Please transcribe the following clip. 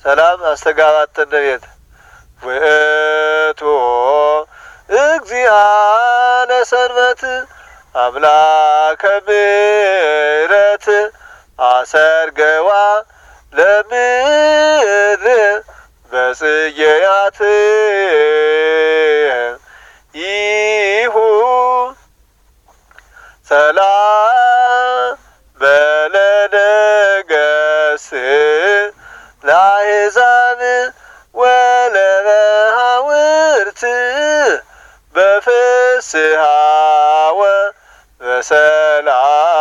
ሰላም አስተጋባተነ ቤት ወእቶ እግዚአነ ሰንበት አምላከ ምሕረት አሰርገዋ ለምድር በጽጌያት ይሁ ሰላም በለነገስ ለአሕዛብ ወለበሃውርት በፍስሐ ወበሰላም